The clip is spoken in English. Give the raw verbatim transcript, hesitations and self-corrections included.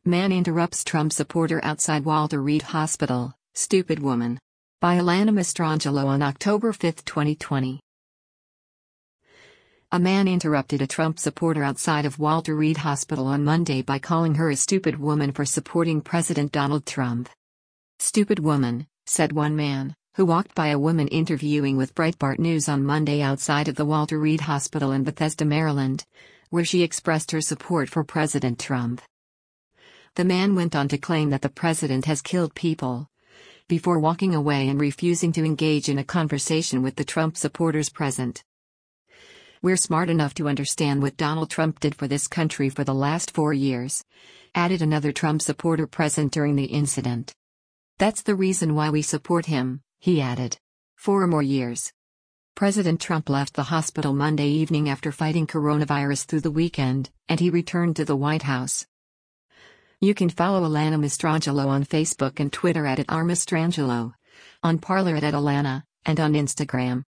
Man interrupts Trump supporter outside Walter Reed Hospital, stupid woman. By Alana Mastrangelo on October fifth, twenty twenty. A man interrupted a Trump supporter outside of Walter Reed Hospital on Monday by calling her a stupid woman for supporting President Donald Trump. Stupid woman, said one man, who walked by a woman interviewing with Breitbart News on Monday outside of the Walter Reed Hospital in Bethesda, Maryland, where she expressed her support for President Trump. The man went on to claim that the president has killed people, before walking away and refusing to engage in a conversation with the Trump supporters present. "We're smart enough to understand what Donald Trump did for this country for the last four years, added another Trump supporter present during the incident. "That's the reason why we support him," he added. Four more years. President Trump left the hospital Monday evening after fighting coronavirus through the weekend, and he returned to the White House. You can follow Alana Mastrangelo on Facebook and Twitter at, at r mastrangelo, on Parler at, at Alana, and on Instagram.